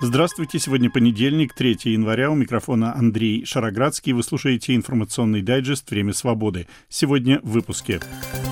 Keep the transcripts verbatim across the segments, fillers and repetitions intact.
Здравствуйте, сегодня понедельник, третьего января, у микрофона Андрей Шароградский. Вы слушаете информационный дайджест «Время свободы». Сегодня в выпуске.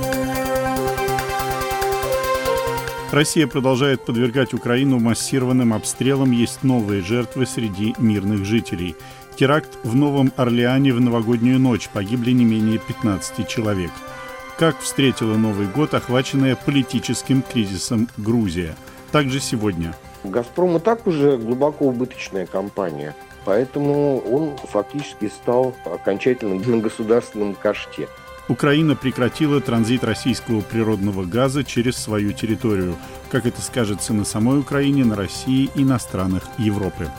Россия продолжает подвергать Украину массированным обстрелам, есть новые жертвы среди мирных жителей. Теракт в Новом Орлеане в новогоднюю ночь, погибли не менее пятнадцати человек. Как встретила Новый год, охваченная политическим кризисом Грузия. Также сегодня. «Газпром» и так уже глубоко убыточная компания, поэтому он фактически стал окончательно на государственном коште. Украина прекратила транзит российского природного газа через свою территорию. Как это скажется на самой Украине, на России и на странах Европы.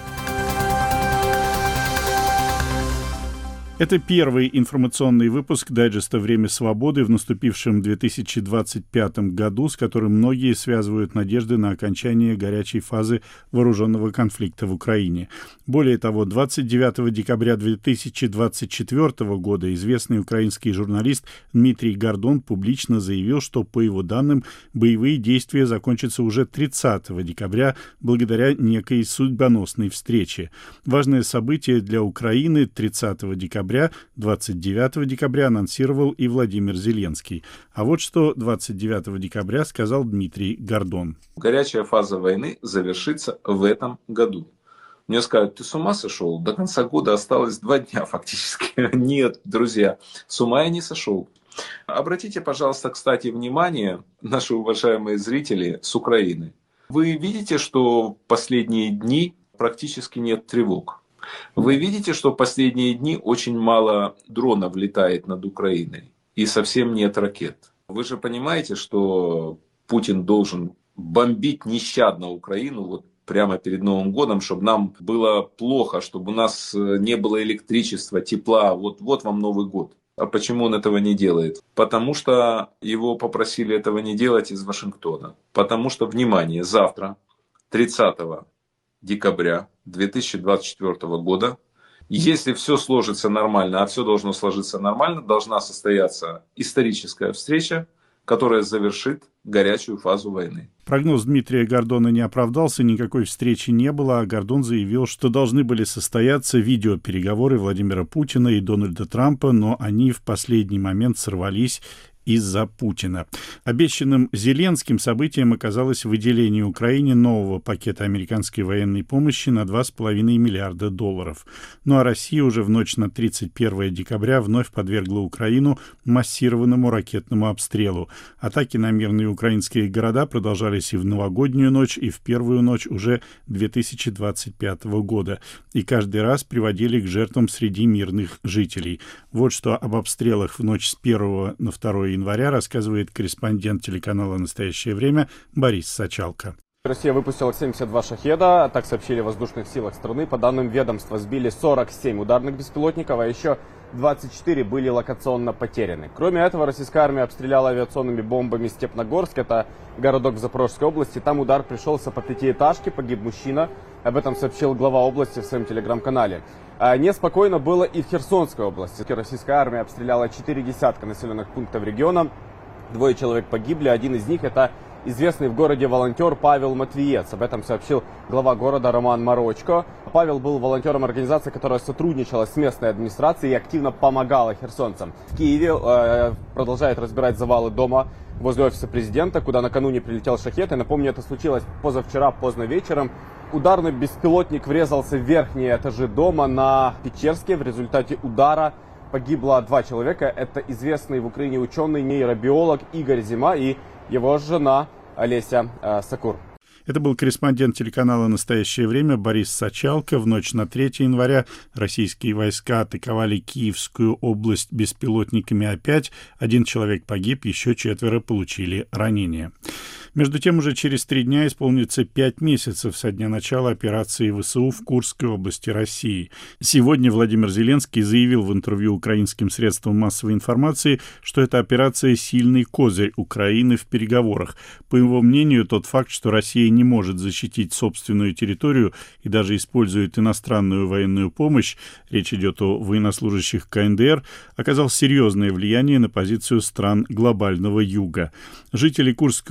Это первый информационный выпуск дайджеста «Время свободы» в наступившем две тысячи двадцать пятом году, с которым многие связывают надежды на окончание горячей фазы вооруженного конфликта в Украине. Более того, двадцать девятого декабря две тысячи двадцать четвёртого года известный украинский журналист Дмитрий Гордон публично заявил, что, по его данным, боевые действия закончатся уже тридцатого декабря благодаря некой судьбоносной встрече. Важное событие для Украины тридцатого декабря двадцать девятого декабря анонсировал и Владимир Зеленский. А вот что двадцать девятого декабря сказал Дмитрий Гордон. Горячая фаза войны завершится в этом году. Мне скажут, ты с ума сошел? До конца года осталось два дня фактически. Нет, друзья, с ума я не сошел. Обратите, пожалуйста, кстати, внимание, наши уважаемые зрители с Украины. Вы видите, что в последние дни практически нет тревог. Вы видите, что в последние дни очень мало дронов летает над Украиной и совсем нет ракет. Вы же понимаете, что Путин должен бомбить нещадно Украину вот прямо перед Новым годом, чтобы нам было плохо, чтобы у нас не было электричества, тепла. Вот, вот вам Новый год. А почему он этого не делает? Потому что его попросили этого не делать из Вашингтона. Потому что, внимание, завтра, тридцатого декабря две тысячи двадцать четвёртого года, если все сложится нормально, а все должно сложиться нормально, должна состояться историческая встреча, которая завершит горячую фазу войны. Прогноз Дмитрия Гордона не оправдался, никакой встречи не было, а Гордон заявил, что должны были состояться видеопереговоры Владимира Путина и Дональда Трампа, но они в последний момент сорвались из-за Путина. Обещанным Зеленским событием оказалось выделение Украине нового пакета американской военной помощи на два с половиной миллиарда долларов. Ну а Россия уже в ночь на тридцать первое декабря вновь подвергла Украину массированному ракетному обстрелу. Атаки на мирные украинские города продолжались и в новогоднюю ночь, и в первую ночь уже две тысячи двадцать пятого года. И каждый раз приводили к жертвам среди мирных жителей. Вот что об обстрелах в ночь с первого на второе января рассказывает корреспондент телеканала «Настоящее время» Борис Сачалко. Россия выпустила семьдесят два шахеда, так сообщили в воздушных силах страны. По данным ведомства, сбили сорок семь ударных беспилотников, а еще двадцать четыре были локационно потеряны. Кроме этого, российская армия обстреляла авиационными бомбами Степногорск, это городок в Запорожской области. Там удар пришелся по пятиэтажке, погиб мужчина. Об этом сообщил глава области в своем телеграм-канале. А неспокойно было и в Херсонской области. Российская армия обстреляла четыре десятка населенных пунктов региона. Двое человек погибли, один из них это известный в городе волонтер Павел Матвиец. Об этом сообщил глава города Роман Марочко. Павел был волонтером организации, которая сотрудничала с местной администрацией и активно помогала херсонцам. В Киеве э, продолжает разбирать завалы дома возле офиса президента, куда накануне прилетел шахед. И напомню, это случилось позавчера поздно вечером. Ударный беспилотник врезался в верхние этажи дома на Печерске. В результате удара погибло два человека. Это известный в Украине ученый нейробиолог Игорь Зима и его жена Олеся э, Сакур. Это был корреспондент телеканала «Настоящее время» Борис Сачалко. В ночь на третье января российские войска атаковали Киевскую область беспилотниками опять. Один человек погиб, еще четверо получили ранения. Между тем, уже через три дня исполнится пять месяцев со дня начала операции ВСУ в Курской области России. Сегодня Владимир Зеленский заявил в интервью украинским средствам массовой информации, что эта операция – сильный козырь Украины в переговорах. По его мнению, тот факт, что Россия не может защитить собственную территорию и даже использует иностранную военную помощь, речь идет о военнослужащих ка эн дэ эр, оказал серьезное влияние на позицию стран глобального юга. Жители Курской области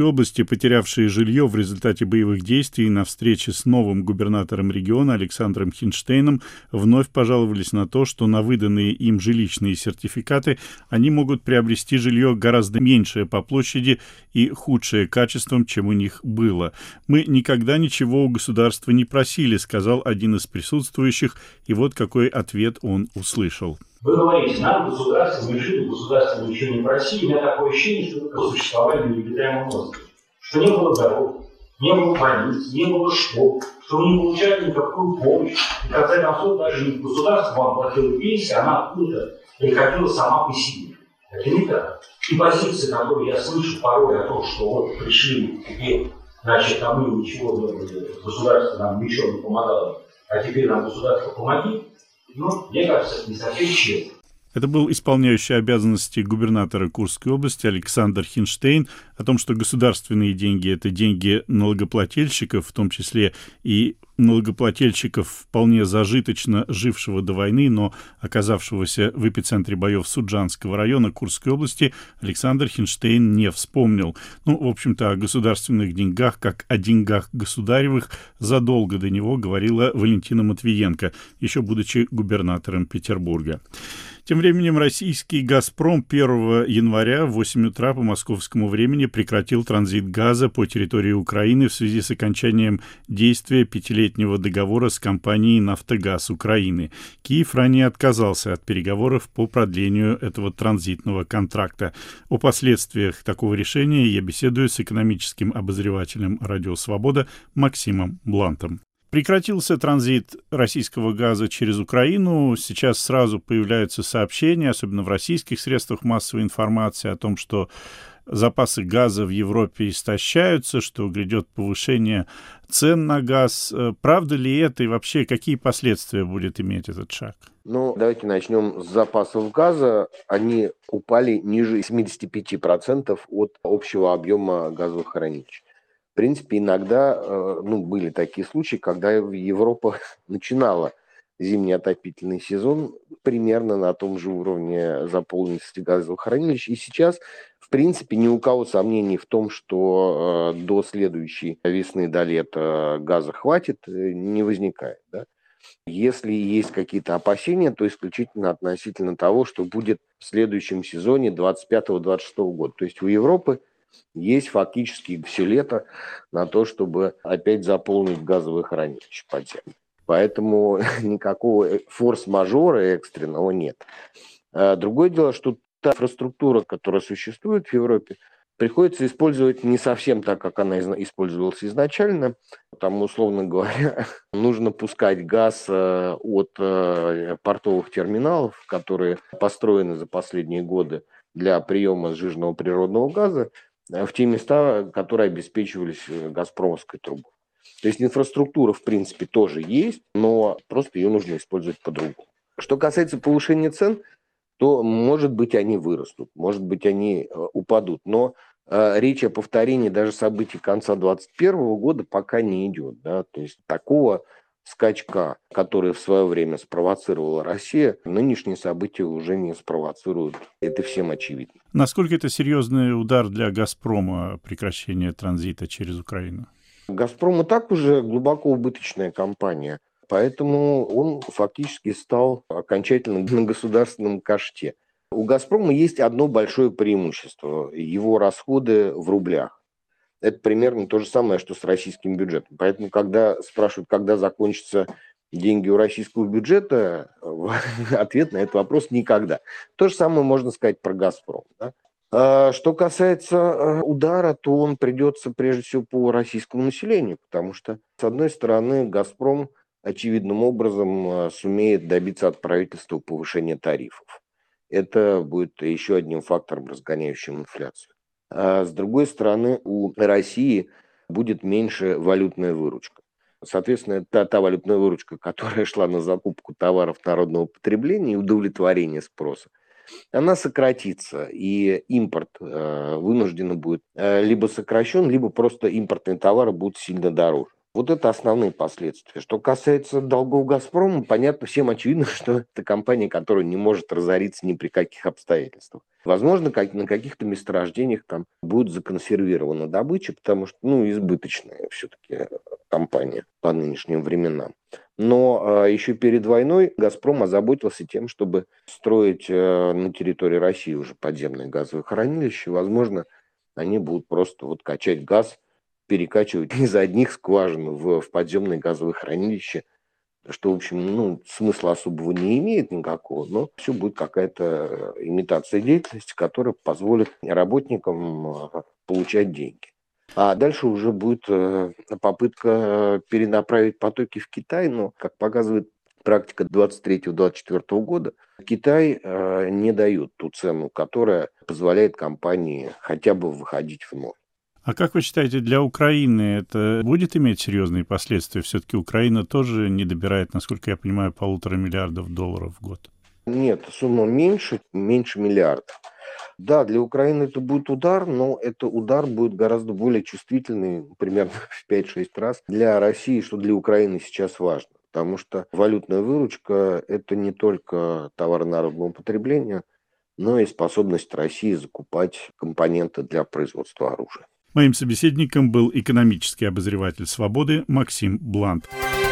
потерявшие жилье в результате боевых действий, на встрече с новым губернатором региона Александром Хинштейном вновь пожаловались на то, что на выданные им жилищные сертификаты они могут приобрести жилье гораздо меньшее по площади и худшее качеством, чем у них было. «Мы никогда ничего у государства не просили», — сказал один из присутствующих, и вот какой ответ он услышал. Вы говорите, нам государство не жили, государство ничего не просили. У меня такое ощущение, что вы существовали на необитаемом острове. Что не было дорог, не было больниц, не было школ, что вы не получали никакую помощь. И в конце концов, даже не государство вам платило пенсию, она откуда-то приходила сама по себе. Это не так. И позиции, которые я слышу порой о том, что вот пришли теперь, значит, а мы ничего не было, государство нам ничего не помогало, а теперь нам государство помоги. Ну, мне кажется, это не совсем честно. Это был исполняющий обязанности губернатора Курской области Александр Хинштейн о том, что государственные деньги – это деньги налогоплательщиков, в том числе и налогоплательщиков, вполне зажиточно жившего до войны, но оказавшегося в эпицентре боев Суджанского района Курской области, Александр Хинштейн не вспомнил. Ну, в общем-то, о государственных деньгах, как о деньгах государевых, задолго до него говорила Валентина Матвиенко, еще будучи губернатором Петербурга. Тем временем российский «Газпром» первого января в восемь утра по московскому времени прекратил транзит газа по территории Украины в связи с окончанием действия пятилетнего договора с компанией «Нафтогаз Украины». Киев ранее отказался от переговоров по продлению этого транзитного контракта. О последствиях такого решения я беседую с экономическим обозревателем «Радио Свобода» Максимом Блантом. Прекратился транзит российского газа через Украину. Сейчас сразу появляются сообщения, особенно в российских средствах массовой информации, о том, что запасы газа в Европе истощаются, что грядет повышение цен на газ. Правда ли это и вообще какие последствия будет иметь этот шаг? Ну, давайте начнем с запасов газа. Они упали ниже семьдесят пять процентов от общего объема газовых хранилищ. В принципе, иногда ну, были такие случаи, когда Европа начинала зимний отопительный сезон примерно на том же уровне заполненности газовых хранилищ. И сейчас, в принципе, ни у кого сомнений в том, что э, до следующей весны, до лета газа хватит, не возникает. Да? Если есть какие-то опасения, то исключительно относительно того, что будет в следующем сезоне двадцать пятого — двадцать шестого года. То есть у Европы есть фактически все лето на то, чтобы опять заполнить газовые хранилища подземные. Поэтому никакого форс-мажора экстренного нет. Другое дело, что та инфраструктура, которая существует в Европе, приходится использовать не совсем так, как она использовалась изначально. Там, условно говоря, нужно пускать газ от портовых терминалов, которые построены за последние годы для приема сжиженного природного газа, в те места, которые обеспечивались газпромовской трубой. То есть инфраструктура, в принципе, тоже есть, но просто ее нужно использовать по-другому. Что касается повышения цен, то, может быть, они вырастут, может быть, они упадут. Но э, речь о повторении даже событий конца двадцать первого года пока не идет. Да? То есть такого скачка, который в свое время спровоцировала Россия, нынешние события уже не спровоцируют. Это всем очевидно. Насколько это серьезный удар для «Газпрома» прекращение транзита через Украину? «Газпром» и так уже глубоко убыточная компания, поэтому он фактически стал окончательно на государственном коште. У «Газпрома» есть одно большое преимущество – его расходы в рублях. Это примерно то же самое, что с российским бюджетом. Поэтому, когда спрашивают, когда закончатся деньги у российского бюджета, ответ на этот вопрос – никогда. То же самое можно сказать про «Газпром». Да? А что касается удара, то он придется прежде всего по российскому населению, потому что, с одной стороны, «Газпром» очевидным образом сумеет добиться от правительства повышения тарифов. Это будет еще одним фактором, разгоняющим инфляцию. А с другой стороны, у России будет меньше валютная выручка. Соответственно, та, та валютная выручка, которая шла на закупку товаров народного потребления и удовлетворение спроса, она сократится, и импорт э, вынужден будет э, либо сокращен, либо просто импортные товары будут сильно дороже. Вот это основные последствия. Что касается долгов «Газпрома», понятно, всем очевидно, что это компания, которая не может разориться ни при каких обстоятельствах. Возможно, как, на каких-то месторождениях там будет законсервирована добыча, потому что, ну, избыточная все-таки компания по нынешним временам. Но э, еще перед войной «Газпром» озаботился тем, чтобы строить э, на территории России уже подземные газовые хранилища. Возможно, они будут просто вот качать газ, перекачивать из одних скважин в, в подземные газовые хранилища, что, в общем, ну, смысла особого не имеет никакого, но все будет какая-то имитация деятельности, которая позволит работникам получать деньги. А дальше уже будет попытка перенаправить потоки в Китай, но, как показывает практика двадцать третьего — двадцать четвёртого года, Китай не дает ту цену, которая позволяет компании хотя бы выходить в ноль. А как вы считаете, для Украины это будет иметь серьезные последствия? Все-таки Украина тоже не добирает, насколько я понимаю, полутора миллиардов долларов в год. Нет, сумма меньше, меньше миллиарда. Да, для Украины это будет удар, но это удар будет гораздо более чувствительный, примерно в пять-шесть раз для России, что для Украины сейчас важно. Потому что валютная выручка – это не только товар народного потребления, но и способность России закупать компоненты для производства оружия. Моим собеседником был экономический обозреватель «Свободы» Максим Блант.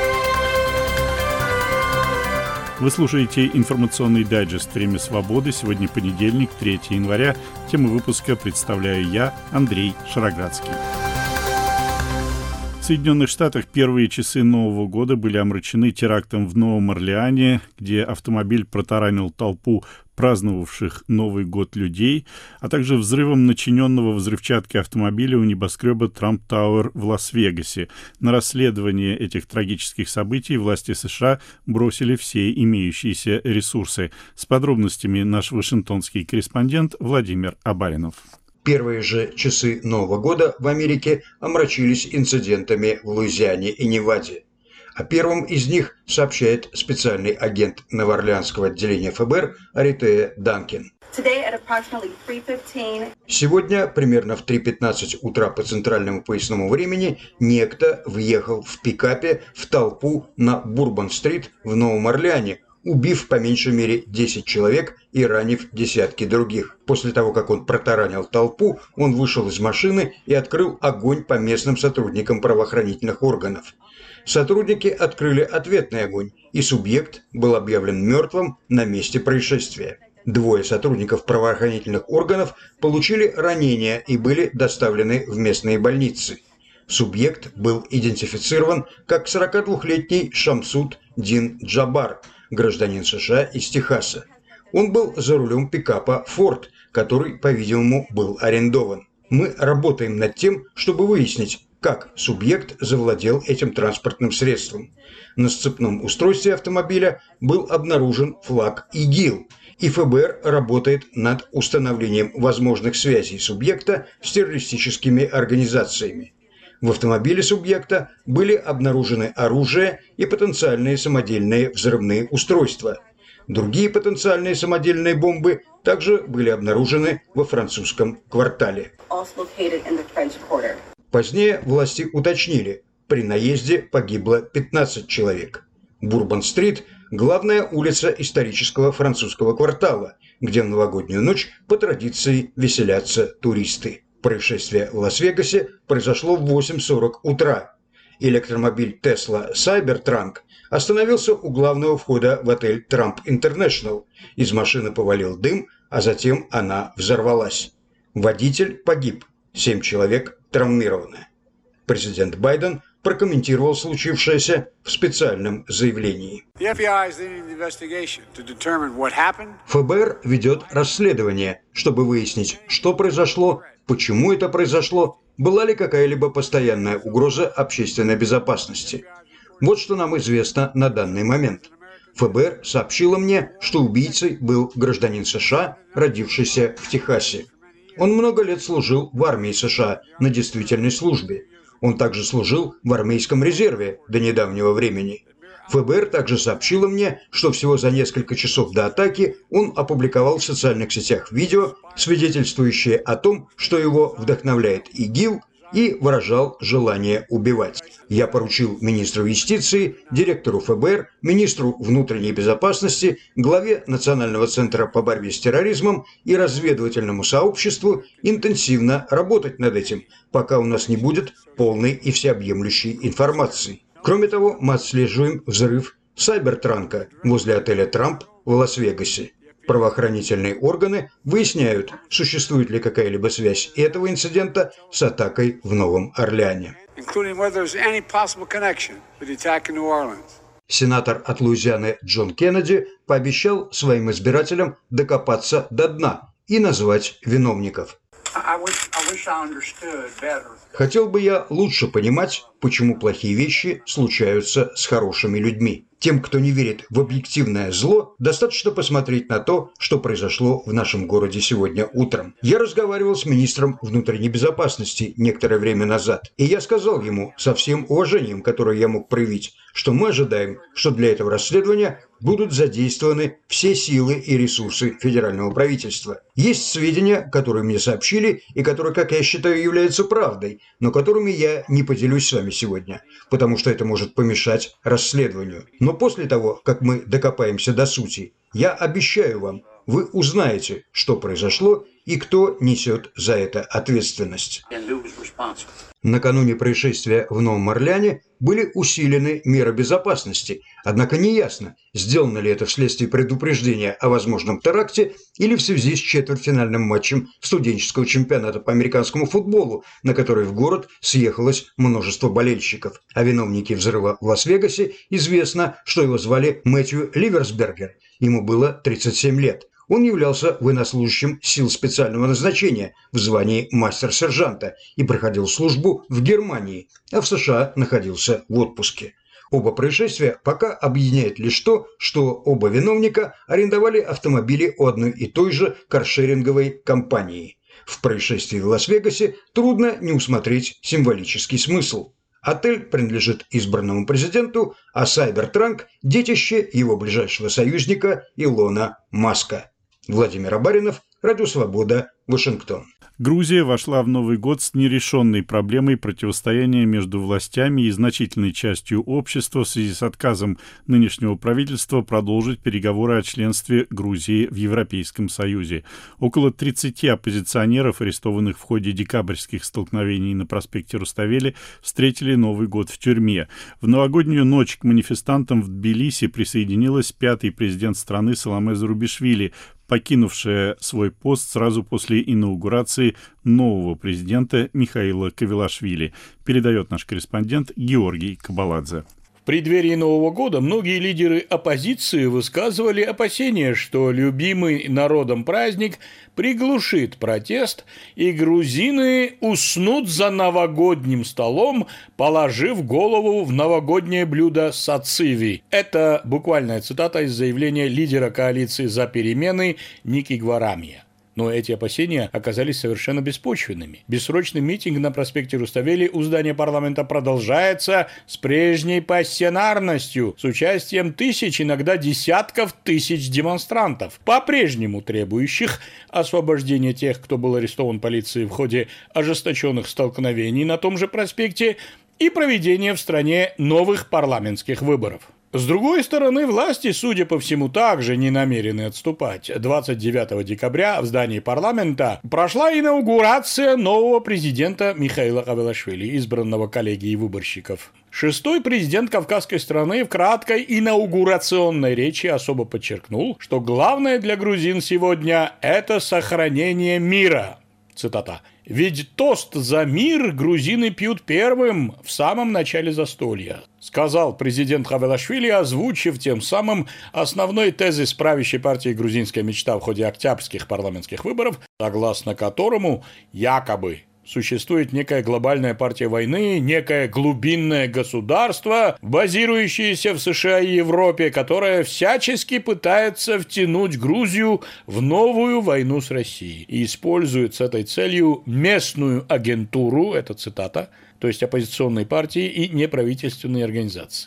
Вы слушаете информационный дайджест «Время свободы». Сегодня понедельник, третьего января. Тему выпуска представляю я, Андрей Шароградский. В Соединенных Штатах первые часы Нового года были омрачены терактом в Новом Орлеане, где автомобиль протаранил толпу праздновавших Новый год людей, а также взрывом начиненного взрывчаткой автомобиля у небоскреба Трамп Тауэр в Лас-Вегасе. На расследование этих трагических событий власти США бросили все имеющиеся ресурсы. С подробностями наш вашингтонский корреспондент Владимир Абаринов. Первые же часы Нового года в Америке омрачились инцидентами в Луизиане и Неваде. О первом из них сообщает специальный агент новоорлеанского отделения эф бэ эр Аритея Данкин. Сегодня, примерно в три пятнадцать утра по центральному поясному времени, некто въехал в пикапе в толпу на Бурбон-стрит в Новом Орлеане, убив по меньшей мере десять человек и ранив десятки других. После того, как он протаранил толпу, он вышел из машины и открыл огонь по местным сотрудникам правоохранительных органов. Сотрудники открыли ответный огонь, и субъект был объявлен мертвым на месте происшествия. Двое сотрудников правоохранительных органов получили ранения и были доставлены в местные больницы. Субъект был идентифицирован как сорокадвухлетний Шамсуд Дин Джабар, гражданин США из Техаса. Он был за рулем пикапа «Форд», который, по-видимому, был арендован. Мы работаем над тем, чтобы выяснить, как субъект завладел этим транспортным средством. На сцепном устройстве автомобиля был обнаружен флаг ИГИЛ, и эф бэ эр работает над установлением возможных связей субъекта с террористическими организациями. В автомобиле субъекта были обнаружены оружие и потенциальные самодельные взрывные устройства. Другие потенциальные самодельные бомбы также были обнаружены во французском квартале. Позднее власти уточнили, при наезде погибло пятнадцать человек. Бурбон-стрит – главная улица исторического французского квартала, где в новогоднюю ночь по традиции веселятся туристы. Происшествие в Лас-Вегасе произошло в восемь сорок утра. Электромобиль Tesla Cybertruck остановился у главного входа в отель Trump International. Из машины повалил дым, а затем она взорвалась. Водитель погиб, семь человек травмированы. Президент Байден прокомментировал случившееся в специальном заявлении. эф бэ эр ведет расследование, чтобы выяснить, что произошло, почему это произошло, была ли какая-либо постоянная угроза общественной безопасности. Вот что нам известно на данный момент. эф бэ эр сообщила мне, что убийцей был гражданин США, родившийся в Техасе. Он много лет служил в армии США на действительной службе. Он также служил в армейском резерве до недавнего времени. эф бэ эр также сообщила мне, что всего за несколько часов до атаки он опубликовал в социальных сетях видео, свидетельствующее о том, что его вдохновляет ИГИЛ и выражал желание убивать. Я поручил министру юстиции, директору эф бэ эр, министру внутренней безопасности, главе Национального центра по борьбе с терроризмом и разведывательному сообществу интенсивно работать над этим, пока у нас не будет полной и всеобъемлющей информации. Кроме того, мы отслеживаем взрыв Сайбертранка возле отеля «Трамп» в Лас-Вегасе. Правоохранительные органы выясняют, существует ли какая-либо связь этого инцидента с атакой в Новом Орлеане. Сенатор от Луизианы Джон Кеннеди пообещал своим избирателям докопаться до дна и назвать виновников. Хотел бы я лучше понимать, почему плохие вещи случаются с хорошими людьми. Тем, кто не верит в объективное зло, достаточно посмотреть на то, что произошло в нашем городе сегодня утром. Я разговаривал с министром внутренней безопасности некоторое время назад, и я сказал ему со всем уважением, которое я мог проявить, что мы ожидаем, что для этого расследования будут задействованы все силы и ресурсы федерального правительства. Есть сведения, которые мне сообщили и которые, как я считаю, являются правдой, но которыми я не поделюсь с вами сегодня, потому что это может помешать расследованию. Но после того, как мы докопаемся до сути, я обещаю вам, вы узнаете, что произошло и кто несет за это ответственность. Накануне происшествия в Новом Орлеане были усилены меры безопасности, однако неясно, сделано ли это вследствие предупреждения о возможном теракте или в связи с четвертьфинальным матчем студенческого чемпионата по американскому футболу, на который в город съехалось множество болельщиков. О виновнике взрыва в Лас-Вегасе известно, что его звали Мэтью Ливерсбергер, ему было тридцать семь лет. Он являлся военнослужащим сил специального назначения в звании мастер-сержанта и проходил службу в Германии, а в США находился в отпуске. Оба происшествия пока объединяет лишь то, что оба виновника арендовали автомобили у одной и той же каршеринговой компании. В происшествии в Лас-Вегасе трудно не усмотреть символический смысл. Отель принадлежит избранному президенту, а Сайбертранк – детище его ближайшего союзника Илона Маска. Владимир Абаринов, Радио Свобода, Вашингтон. Грузия вошла в Новый год с нерешенной проблемой противостояния между властями и значительной частью общества в связи с отказом нынешнего правительства продолжить переговоры о членстве Грузии в Европейском Союзе. Около тридцати оппозиционеров, арестованных в ходе декабрьских столкновений на проспекте Руставели, встретили Новый год в тюрьме. В новогоднюю ночь к манифестантам в Тбилиси присоединилась пятый президент страны Саломе Зурабишвили, покинувшая свой пост сразу после инаугурации нового президента Михаила Кавелашвили, передает наш корреспондент Георгий Кабаладзе. В преддверии Нового года многие лидеры оппозиции высказывали опасения, что любимый народом праздник приглушит протест, и грузины уснут за новогодним столом, положив голову в новогоднее блюдо сациви. Это буквальная цитата из заявления лидера коалиции «За перемены» Ники Гварамия. Но эти опасения оказались совершенно беспочвенными. Бессрочный митинг на проспекте Руставели у здания парламента продолжается с прежней пассионарностью, с участием тысяч, иногда десятков тысяч демонстрантов, по-прежнему требующих освобождения тех, кто был арестован полицией в ходе ожесточенных столкновений на том же проспекте, и проведения в стране новых парламентских выборов. С другой стороны, власти, судя по всему, также не намерены отступать. двадцать девятого декабря в здании парламента прошла инаугурация нового президента Михаила Кавелашвили, избранного коллегией выборщиков. Шестой президент кавказской страны в краткой инаугурационной речи особо подчеркнул, что главное для грузин сегодня – это сохранение мира. Цитата. «Ведь тост за мир грузины пьют первым в самом начале застолья», сказал президент Кавелашвили, озвучив тем самым основной тезис правящей партии «Грузинская мечта» в ходе октябрьских парламентских выборов, согласно которому якобы существует некая глобальная партия войны, некое глубинное государство, базирующееся в США и Европе, которое всячески пытается втянуть Грузию в новую войну с Россией и использует с этой целью местную агентуру, это цитата, то есть оппозиционные партии и неправительственные организации.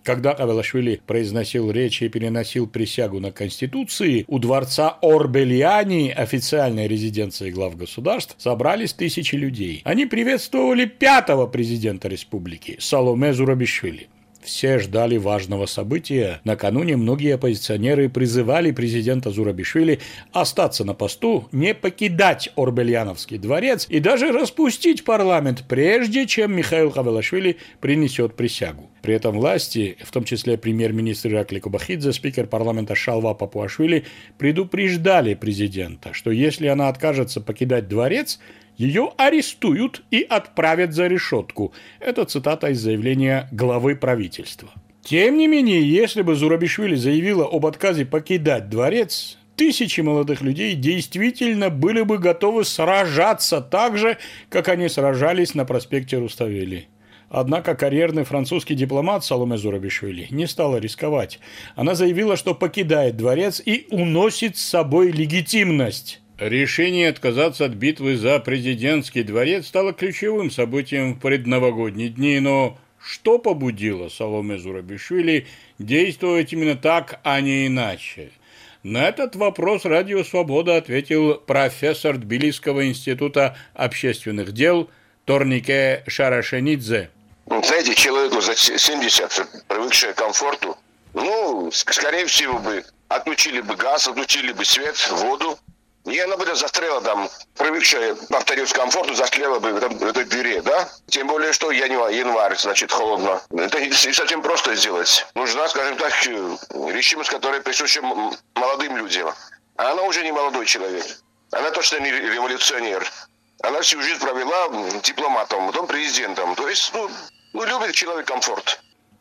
Когда Хавелашвили произносил речь и переносил присягу на Конституции, у дворца Орбельяни, официальной резиденции глав государств, собрались тысячи людей. Они приветствовали пятого президента республики, Саломе Зурабишвили. Все ждали важного события. Накануне многие оппозиционеры призывали президента Зурабишвили остаться на посту, не покидать Орбельяновский дворец и даже распустить парламент, прежде чем Михаил Хавелашвили принесет присягу. При этом власти, в том числе премьер-министр Иракли Кобахидзе, спикер парламента Шалва Папуашвили, предупреждали президента, что если она откажется покидать дворец, ее арестуют и отправят за решетку. Это цитата из заявления главы правительства. Тем не менее, если бы Зурабишвили заявила об отказе покидать дворец, тысячи молодых людей действительно были бы готовы сражаться так же, как они сражались на проспекте Руставели. Однако карьерный французский дипломат Саломе Зурабишвили не стала рисковать. Она заявила, что покидает дворец и уносит с собой легитимность. Решение отказаться от битвы за президентский дворец стало ключевым событием в предновогодние дни, но что побудило Саломе Зурабишвили действовать именно так, а не иначе? На этот вопрос Радио Свобода ответил профессор Тбилисского института общественных дел Торнике Шарашенидзе. Знаете, человеку за семьдесят, привыкший к комфорту, ну, скорее всего бы отключили бы газ, отключили бы свет, воду. И она бы застряла там, привыкшая, повторюсь, к комфорту, застряла бы в, этом, в этой дыре, да? Тем более, что январь, январь, значит, холодно. Это не совсем просто сделать. Нужна, скажем так, решимость, которая присуща молодым людям. А она уже не молодой человек. Она точно не революционер. Она всю жизнь провела дипломатом, потом президентом. То есть, ну, ну любит человек комфорт.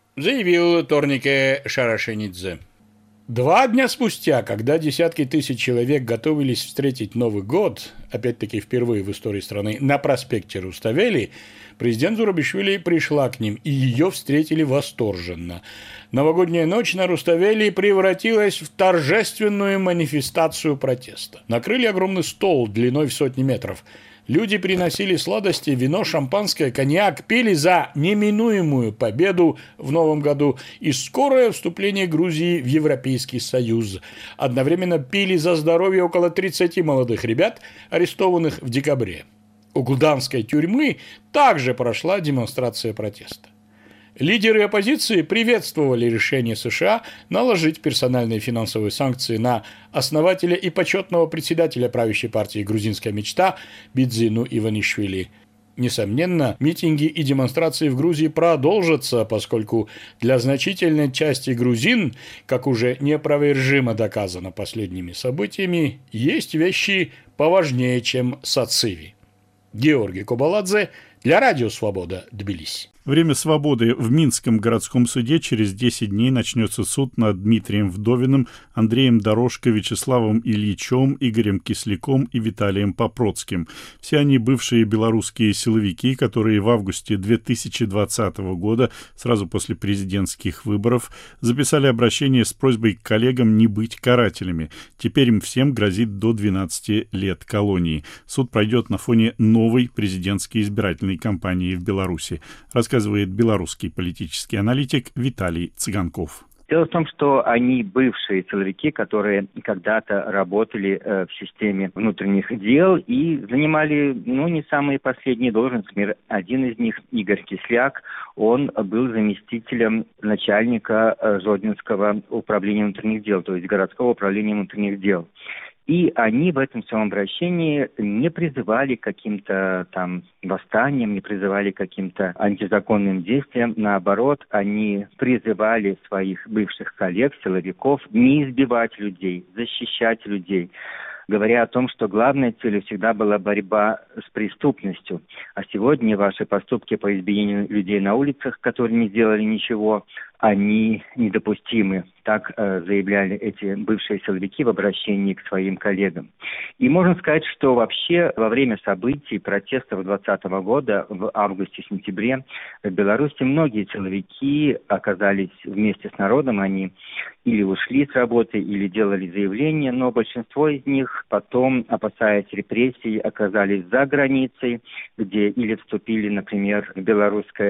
Заявил Торнике Шарашенидзе. Два дня спустя, когда десятки тысяч человек готовились встретить Новый год, опять-таки впервые в истории страны, на проспекте Руставели, президент Зурабишвили пришла к ним, и ее встретили восторженно. Новогодняя ночь на Руставели превратилась в торжественную манифестацию протеста. Накрыли огромный стол длиной в сотни метров. Люди приносили сладости, вино, шампанское, коньяк, пели за неминуемую победу в новом году и скорое вступление Грузии в Европейский Союз. Одновременно пили за здоровье около тридцати молодых ребят, арестованных в декабре. У гуданской тюрьмы также прошла демонстрация протеста. Лидеры оппозиции приветствовали решение США наложить персональные финансовые санкции на основателя и почетного председателя правящей партии «Грузинская мечта» Бидзину Иванишвили. Несомненно, митинги и демонстрации в Грузии продолжатся, поскольку для значительной части грузин, как уже неопровержимо доказано последними событиями, есть вещи поважнее, чем сациви. Георгий Кобаладзе для Радио Свобода, Тбилиси. Время свободы. В Минском городском суде через десять дней начнется суд над Дмитрием Вдовиным, Андреем Дорожко, Вячеславом Ильичем, Игорем Кисляком и Виталием Попроцким. Все они бывшие белорусские силовики, которые в августе две тысячи двадцатого года, сразу после президентских выборов, записали обращение с просьбой к коллегам не быть карателями. Теперь им всем грозит до двенадцати лет колонии. Суд пройдет на фоне новой президентской избирательной кампании в Беларуси, рассказывает белорусский политический аналитик Виталий Цыганков. Дело в том, что они бывшие силовики, которые когда-то работали э, в системе внутренних дел и занимали, ну, не самые последние должности. Один из них, Игорь Кисляк, он был заместителем начальника э, Жодинского управления внутренних дел, то есть городского управления внутренних дел. И они в этом своем обращении не призывали к каким-то там восстаниям, не призывали к каким-то антизаконным действиям. Наоборот, они призывали своих бывших коллег, силовиков, не избивать людей, защищать людей, говоря о том, что главной целью всегда была борьба с преступностью. А сегодня ваши поступки по избиению людей на улицах, которые не сделали ничего, они недопустимы. Так э, заявляли эти бывшие силовики в обращении к своим коллегам. И можно сказать, что вообще во время событий протестов двадцатого года, в августе-сентябре, в Беларуси многие силовики оказались вместе с народом, они или ушли с работы, или делали заявления, но большинство из них потом, опасаясь репрессий, оказались за границей, где или вступили, например, в белорусское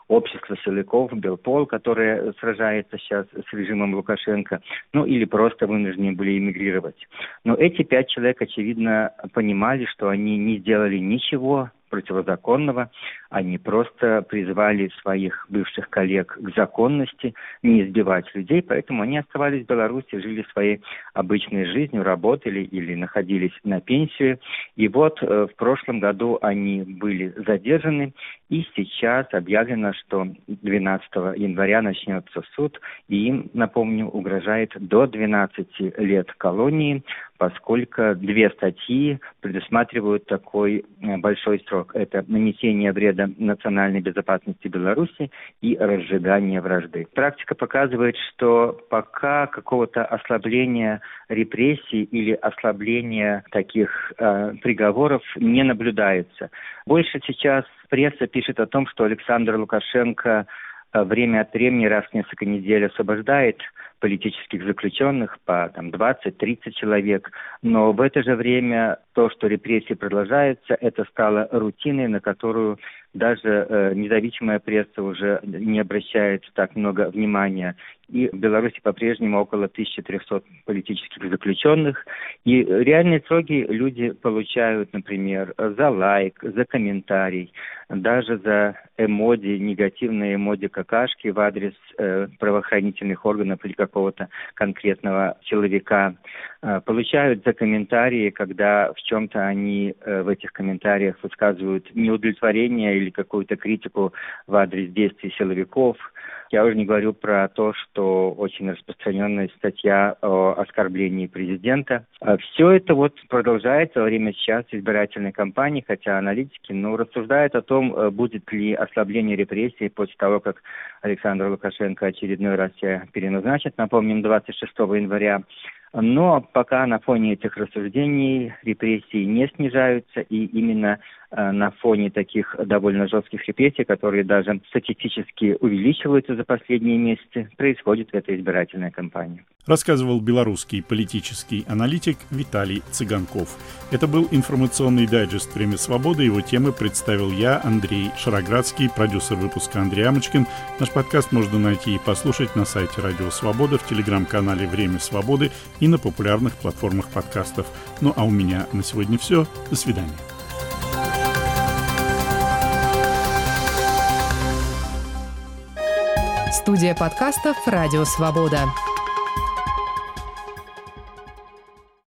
общество силовиков, Белпол, которое сражается сейчас с режимом Лукашенко, ну или просто вынуждены были эмигрировать. Но эти пять человек, очевидно, понимали, что они не сделали ничего противозаконного, они просто призвали своих бывших коллег к законности, не избивать людей, поэтому они оставались в Беларуси, жили своей обычной жизнью, работали или находились на пенсию. И вот э, в прошлом году они были задержаны, и сейчас объявлено, что двенадцатого января начнется суд, и им, напомню, угрожает до двенадцати лет колонии, поскольку две статьи предусматривают такой большой срок. Это нанесение вреда национальной безопасности Беларуси и разжигание вражды. Практика показывает, что пока какого-то ослабления репрессий или ослабления таких э, приговоров не наблюдается. Больше сейчас пресса пишет о том, что Александр Лукашенко время от времени, раз в несколько недель освобождает политических заключенных по там, двадцать-тридцать человек. Но в это же время то, что репрессии продолжаются, это стало рутиной, на которую даже э, независимая пресса уже не обращает так много внимания. И в Беларуси по-прежнему около тысячи трехсот политических заключенных. И реальные сроки люди получают, например, за лайк, за комментарий, даже за эмодзи, негативные эмодзи какашки в адрес э, правоохранительных органов или какого-то конкретного силовика. Э, получают за комментарии, когда в чем-то они э, в этих комментариях высказывают неудовлетворение или какую-то критику в адрес действий силовиков. Я уже не говорю про то, что очень распространенная статья о оскорблении президента. Все это вот продолжается во время сейчас избирательной кампании, хотя аналитики ну, рассуждают о том, будет ли ослабление репрессий после того, как Александр Лукашенко очередной раз себя переназначит. Напомним, двадцать шестого января. Но пока на фоне этих рассуждений репрессии не снижаются, и именно э, на фоне таких довольно жестких репрессий, которые даже статистически увеличиваются за последние месяцы, происходит эта избирательная кампания. Рассказывал белорусский политический аналитик Виталий Цыганков. Это был информационный дайджест «Время свободы». Его темы представил я, Андрей Шароградский, продюсер выпуска Андрей Амочкин. Наш подкаст можно найти и послушать на сайте Радио Свобода, в телеграм-канале «Время свободы» и на популярных платформах подкастов. Ну а у меня на сегодня все. До свидания. Студия подкастов «Радио Свобода».